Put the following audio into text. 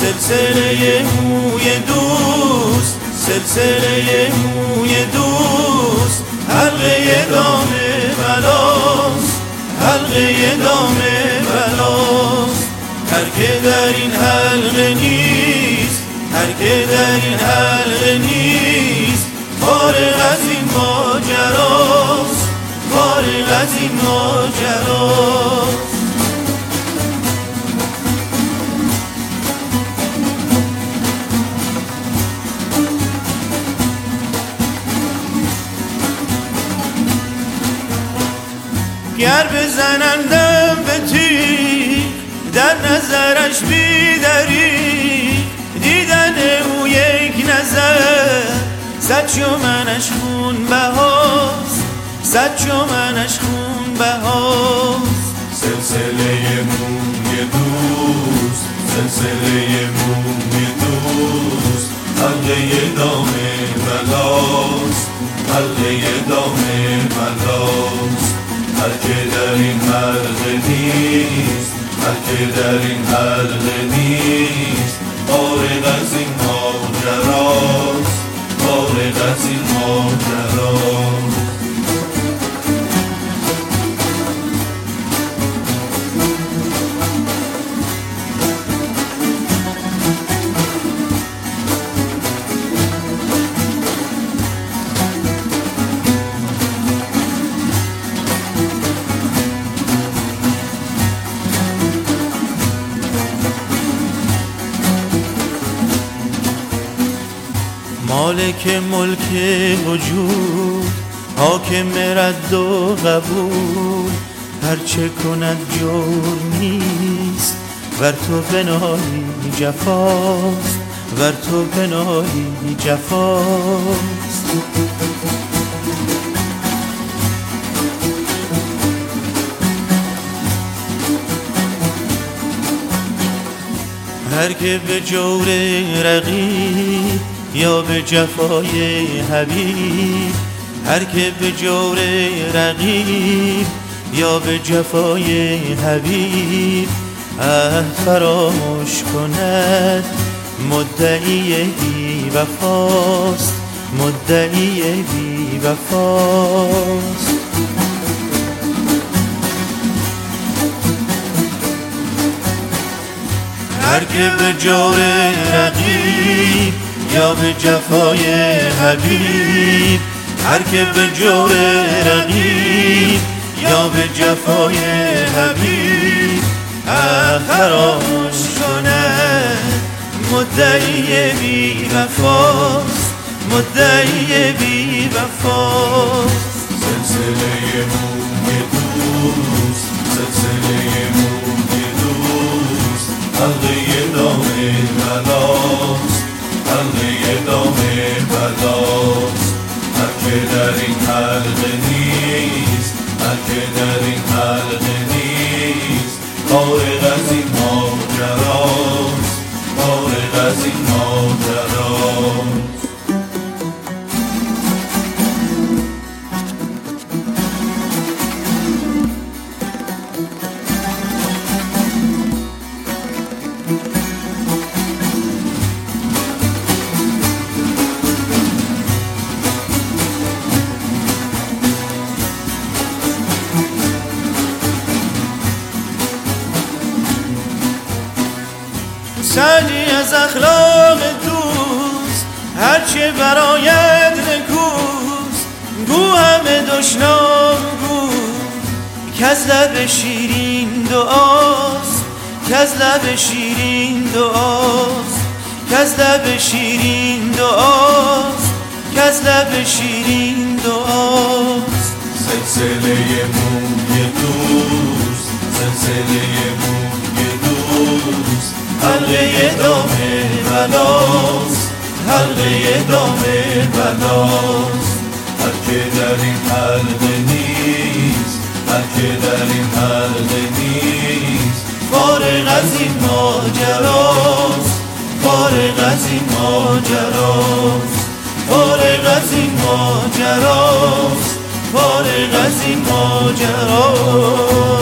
سلسله موی دوست، سلسله موی دوست، حلقه دام بلاست، حلقه دام بلاست. هر که در این حلقه نیست، هر که در این حلقه نیست، فارغ از این ماجراست، فارغ از این ماجراست. گر بزنندم به تیر، در نظرش بیدری، دیدن او یک نظر، صد چومنش خون بهاست، صد چومنش خون بهاست. سلسله موی دوست، سلسله موی دوست، حلقه دام بلاست، حلقه دام بلاست. هر که در این حلقه نیست، هر که در این حلقه نیست، فارغ از این ماجراست، فارغ از این ماجراست. مالک ملک وجود، حاکم رد و قبول، هرچه کند جرم نیست، ور تو بنایی جفاست، ور تو بنایی جفاست. هر که به جور رقیب یا به جفای حبیب، هر که به جور رقیب یا به جفای حبیب، فراموش کند مدعی بی وفاست، مدعی بی وفاست. هر که به جور رقیب یا به جفای حبیب، هر که به جور رقیب یا به جفای حبیب، فراموش کند مدعی بی وفاست، مدعی بی وفاست. سلسله موی دوست، سلسله موی دوست، حلقه دام بلاست، حلقه دام بلاست. هر که در این حلقه نیست، هر که در این حلقه نیست، فارغ از این ماجراست، فارغ از این ماجراست. سعدی از اخلاق دوست، هرچه برایت نکوست، گو همه دشنام گو، کز لب شیرین دعاست، کز لب شیرین دعاست، کز لب شیرین دعاست، کز لب شیرین دعاست. سلسله موی دوست، سلسله موی دوست، حلقه دام بلاست، حلقه دام بلاست. هر که در این حلقه نیست، هر که در این حلقه نیست، فارغ از این ماجراست، فارغ از این ماجراست، فارغ از این ماجراست، فارغ از این ماجراست.